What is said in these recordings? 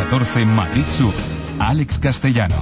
14 Madrid Sur. Alex Castellano.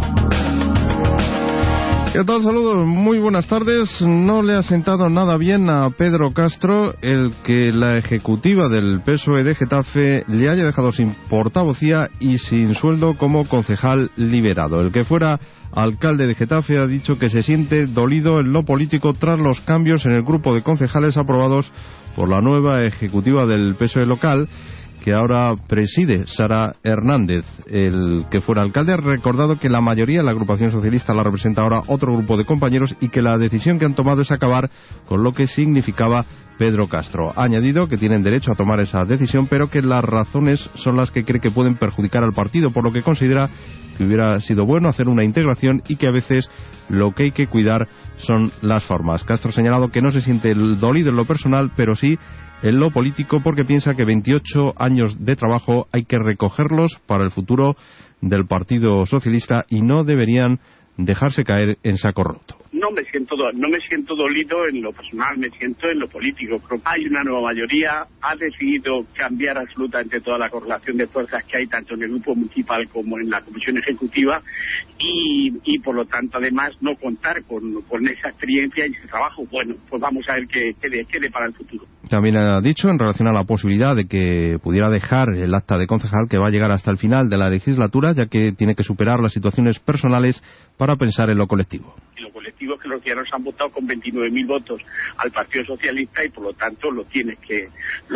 ¿Qué tal? Saludos, muy buenas tardes. No le ha sentado nada bien a Pedro Castro el que la ejecutiva del PSOE de Getafe le haya dejado sin portavocía y sin sueldo como concejal liberado. El que fuera alcalde de Getafe ha dicho que se siente dolido en lo político tras los cambios en el grupo de concejales aprobados por la nueva ejecutiva del PSOE local, que ahora preside Sara Hernández. El que fuera alcalde ha recordado que la mayoría de la agrupación socialista la representa ahora otro grupo de compañeros y que la decisión que han tomado es acabar con lo que significaba Pedro Castro. Ha añadido que tienen derecho a tomar esa decisión, pero que las razones son las que cree que pueden perjudicar al partido, por lo que considera que hubiera sido bueno hacer una integración y que a veces lo que hay que cuidar son las formas. Castro ha señalado que no se siente dolido en lo personal, pero sí en lo político, porque piensa que 28 años de trabajo hay que recogerlos para el futuro del Partido Socialista y no deberían dejarse caer en saco roto. No me siento dolido en lo personal, me siento en lo político. Creo que hay una nueva mayoría, ha decidido cambiar absolutamente toda la correlación de fuerzas que hay tanto en el grupo municipal como en la comisión ejecutiva y por lo tanto además no contar con esa experiencia y ese trabajo. Bueno, pues vamos a ver qué quede para el futuro. También ha dicho en relación a la posibilidad de que pudiera dejar el acta de concejal, que va a llegar hasta el final de la legislatura, ya que tiene que superar las situaciones personales para pensar en lo colectivo. Y lo colectivo es que los ciudadanos han votado con 29.000 votos al Partido Socialista y por lo tanto lo tienes que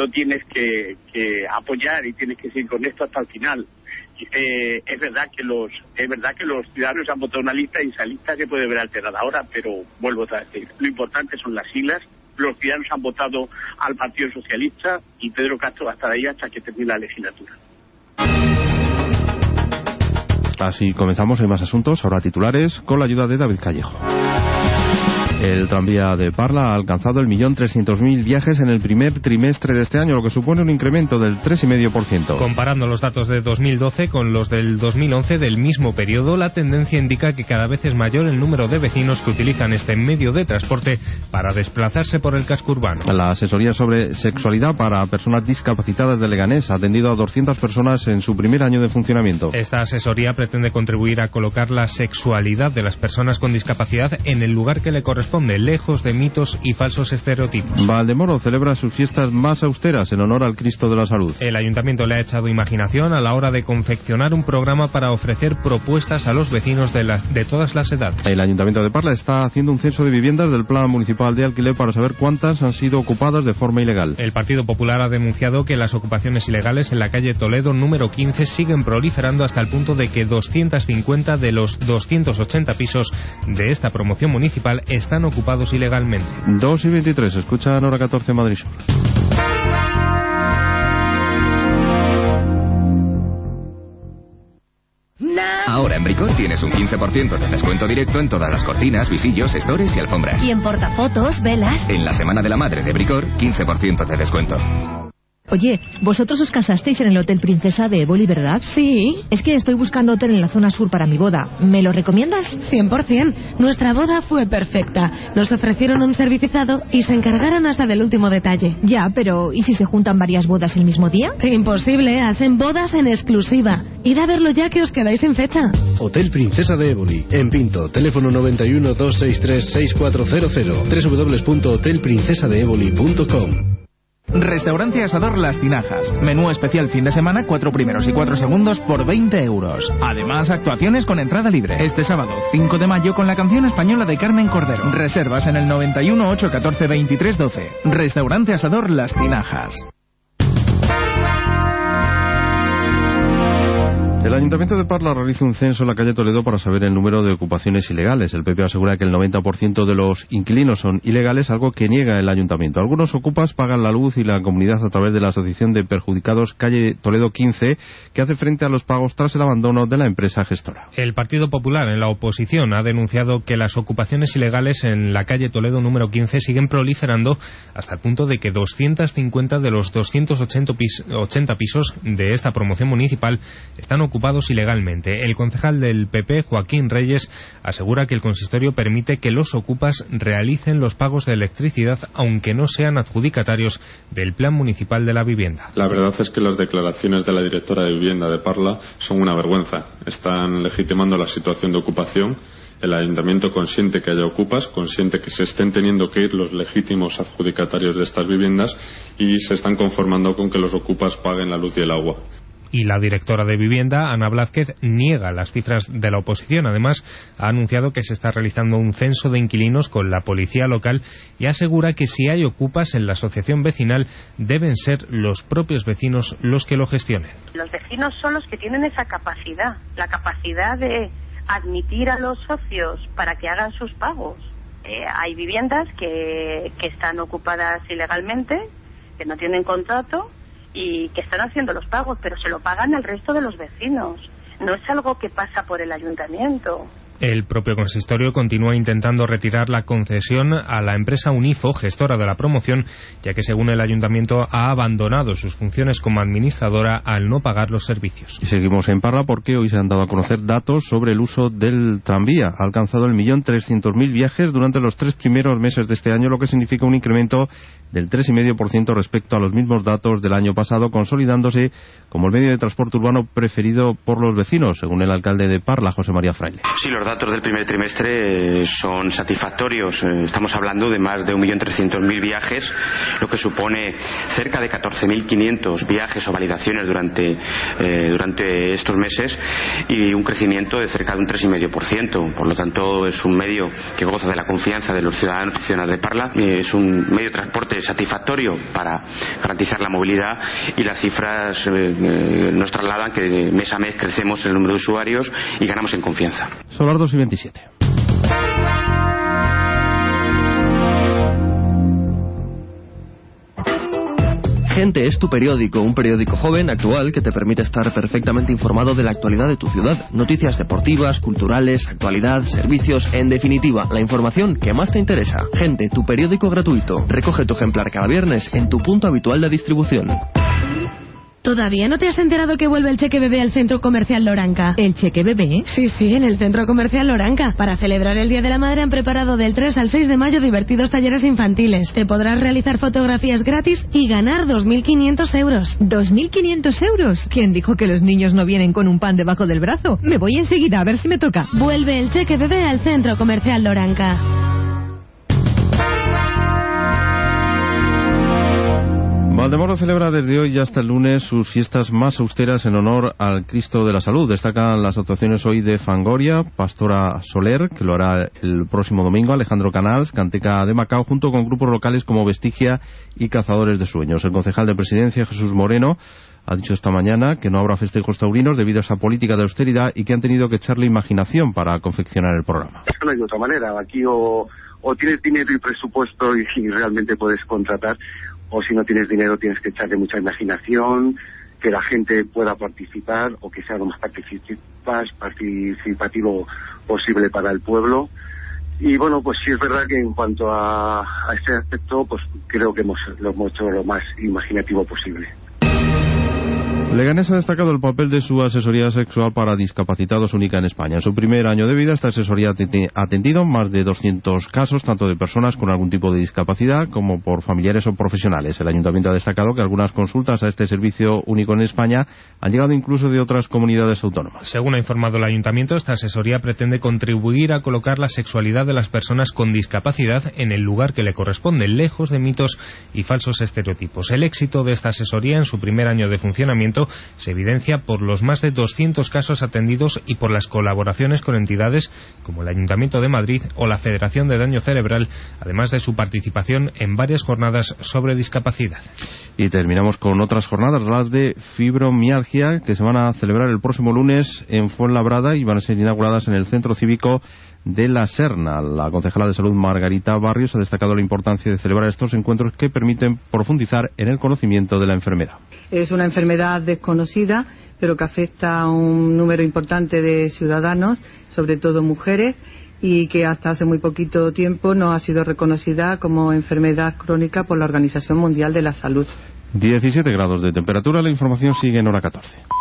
apoyar y tienes que seguir con esto hasta el final. Es verdad que los ciudadanos han votado una lista y esa lista se puede ver alterada ahora, pero vuelvo a decir, lo importante son las siglas. Los ciudadanos han votado al Partido Socialista y Pedro Castro va a estar ahí hasta que termine la legislatura. Así comenzamos, hay más asuntos, ahora titulares, con la ayuda de David Callejo. El tranvía de Parla ha alcanzado el 1.300.000 viajes en el primer trimestre de este año, lo que supone un incremento del 3,5%. Comparando los datos de 2012 con los del 2011 del mismo periodo, la tendencia indica que cada vez es mayor el número de vecinos que utilizan este medio de transporte para desplazarse por el casco urbano. La asesoría sobre sexualidad para personas discapacitadas de Leganés ha atendido a 200 personas en su primer año de funcionamiento. Esta asesoría pretende contribuir a colocar la sexualidad de las personas con discapacidad en el lugar que le corresponde, lejos de mitos y falsos estereotipos. Valdemoro celebra sus fiestas más austeras en honor al Cristo de la Salud. El ayuntamiento le ha echado imaginación a la hora de confeccionar un programa para ofrecer propuestas a los vecinos de todas las edades. El ayuntamiento de Parla está haciendo un censo de viviendas del plan municipal de alquiler para saber cuántas han sido ocupadas de forma ilegal. El Partido Popular ha denunciado que las ocupaciones ilegales en la calle Toledo número 15 siguen proliferando hasta el punto de que 250 de los 280 pisos de esta promoción municipal están ocupados ilegalmente. 2:23, escucha Hora 14 Madrid Sur. Ahora en Bricor tienes un 15% de descuento directo en todas las cortinas, visillos, estores y alfombras. Y en portafotos, velas. En la Semana de la Madre de Bricor, 15% de descuento. Oye, vosotros os casasteis en el Hotel Princesa de Éboli, ¿verdad? Sí. Es que estoy buscando hotel en la zona sur para mi boda. ¿Me lo recomiendas? 100%. Nuestra boda fue perfecta. Nos ofrecieron un servicizado y se encargaron hasta del último detalle. Ya, pero ¿y si se juntan varias bodas el mismo día? Imposible, hacen bodas en exclusiva. Id a verlo ya que os quedáis sin fecha. Hotel Princesa de Éboli, en Pinto, teléfono 91 263 6400, www.hotelprincesadeeboli.com. Restaurante Asador Las Tinajas. Menú especial fin de semana, 4 primeros y 4 segundos por 20 euros. Además, actuaciones con entrada libre. Este sábado, 5 de mayo, con la canción española de Carmen Cordero. Reservas en el 91 814 23 12. Restaurante Asador Las Tinajas. El Ayuntamiento de Parla realiza un censo en la calle Toledo para saber el número de ocupaciones ilegales. El PP asegura que el 90% de los inquilinos son ilegales, algo que niega el Ayuntamiento. Algunos ocupas pagan la luz y la comunidad a través de la Asociación de Perjudicados Calle Toledo 15, que hace frente a los pagos tras el abandono de la empresa gestora. El Partido Popular, en la oposición, ha denunciado que las ocupaciones ilegales en la calle Toledo número 15 siguen proliferando hasta el punto de que 250 de los 280 pisos de esta promoción municipal están ocupados ocupados ilegalmente. El concejal del PP, Joaquín Reyes, asegura que el consistorio permite que los ocupas realicen los pagos de electricidad aunque no sean adjudicatarios del Plan Municipal de la Vivienda. La verdad es que las declaraciones de la directora de Vivienda de Parla son una vergüenza. Están legitimando la situación de ocupación. El ayuntamiento consiente que haya ocupas, consiente que se estén teniendo que ir los legítimos adjudicatarios de estas viviendas y se están conformando con que los ocupas paguen la luz y el agua. Y la directora de Vivienda, Ana Blázquez, niega las cifras de la oposición. Además, ha anunciado que se está realizando un censo de inquilinos con la policía local y asegura que si hay ocupas en la asociación vecinal deben ser los propios vecinos los que lo gestionen. Los vecinos son los que tienen esa capacidad, la capacidad de admitir a los socios para que hagan sus pagos. Hay viviendas que están ocupadas ilegalmente, que no tienen contrato y que están haciendo los pagos, pero se lo pagan al resto de los vecinos. No es algo que pasa por el ayuntamiento. El propio consistorio continúa intentando retirar la concesión a la empresa Unifo, gestora de la promoción, ya que según el ayuntamiento ha abandonado sus funciones como administradora al no pagar los servicios. Y seguimos en Parla porque hoy se han dado a conocer datos sobre el uso del tranvía. Ha alcanzado 1.300.000 viajes durante los 3 primeros meses de este año, lo que significa un incremento del 3,5% respecto a los mismos datos del año pasado, consolidándose como el medio de transporte urbano preferido por los vecinos, según el alcalde de Parla, José María Fraile. Sí, los datos del primer trimestre son satisfactorios. Estamos hablando de más de 1.300.000 viajes, lo que supone cerca de 14.500 viajes o validaciones durante estos meses y un crecimiento de cerca de un 3,5%. Por lo tanto, es un medio que goza de la confianza de los ciudadanos y ciudadanas de Parla. Es un medio de transporte satisfactorio para garantizar la movilidad y las cifras nos trasladan que mes a mes crecemos en el número de usuarios y ganamos en confianza. Son las 2:27. Gente es tu periódico, un periódico joven, actual, que te permite estar perfectamente informado de la actualidad de tu ciudad. Noticias deportivas, culturales, actualidad, servicios, en definitiva, la información que más te interesa. Gente, tu periódico gratuito. Recoge tu ejemplar cada viernes en tu punto habitual de distribución. ¿Todavía no te has enterado que vuelve el Cheque Bebé al Centro Comercial Loranca? ¿El Cheque Bebé? Sí, en el Centro Comercial Loranca. Para celebrar el Día de la Madre han preparado del 3 al 6 de mayo divertidos talleres infantiles. Te podrás realizar fotografías gratis y ganar 2.500 euros. ¿2.500 euros? ¿Quién dijo que los niños no vienen con un pan debajo del brazo? Me voy enseguida a ver si me toca. Vuelve el Cheque Bebé al Centro Comercial Loranca. Valdemoro celebra desde hoy y hasta el lunes sus fiestas más austeras en honor al Cristo de la Salud. Destacan las actuaciones hoy de Fangoria, Pastora Soler, que lo hará el próximo domingo, Alejandro Canals, Canteca de Macao, junto con grupos locales como Vestigia y Cazadores de Sueños. El concejal de Presidencia, Jesús Moreno, ha dicho esta mañana que no habrá festejos taurinos debido a esa política de austeridad y que han tenido que echarle imaginación para confeccionar el programa. Es que no hay de otra manera. Aquí o tienes dinero y presupuesto y realmente puedes contratar, o si no tienes dinero tienes que echarle mucha imaginación, que la gente pueda participar o que sea lo más participativo posible para el pueblo. Y bueno, pues sí es verdad que en cuanto a este aspecto, pues creo que lo hemos hecho lo más imaginativo posible. Leganés ha destacado el papel de su asesoría sexual para discapacitados única en España. En su primer año de vida, esta asesoría ha atendido más de 200 casos, tanto de personas con algún tipo de discapacidad como por familiares o profesionales. El Ayuntamiento ha destacado que algunas consultas a este servicio único en España han llegado incluso de otras comunidades autónomas. Según ha informado el Ayuntamiento, esta asesoría pretende contribuir a colocar la sexualidad de las personas con discapacidad en el lugar que le corresponde, lejos de mitos y falsos estereotipos. El éxito de esta asesoría en su primer año de funcionamiento se evidencia por los más de 200 casos atendidos y por las colaboraciones con entidades como el Ayuntamiento de Madrid o la Federación de Daño Cerebral, además de su participación en varias jornadas sobre discapacidad. Y terminamos con otras jornadas, las de fibromialgia, que se van a celebrar el próximo lunes en Fuenlabrada y van a ser inauguradas en el Centro Cívico de la Serna. La concejala de Salud, Margarita Barrios, ha destacado la importancia de celebrar estos encuentros que permiten profundizar en el conocimiento de la enfermedad. Es una enfermedad desconocida, pero que afecta a un número importante de ciudadanos, sobre todo mujeres, y que hasta hace muy poquito tiempo no ha sido reconocida como enfermedad crónica por la Organización Mundial de la Salud. 17 grados de temperatura, la información sigue en hora 14.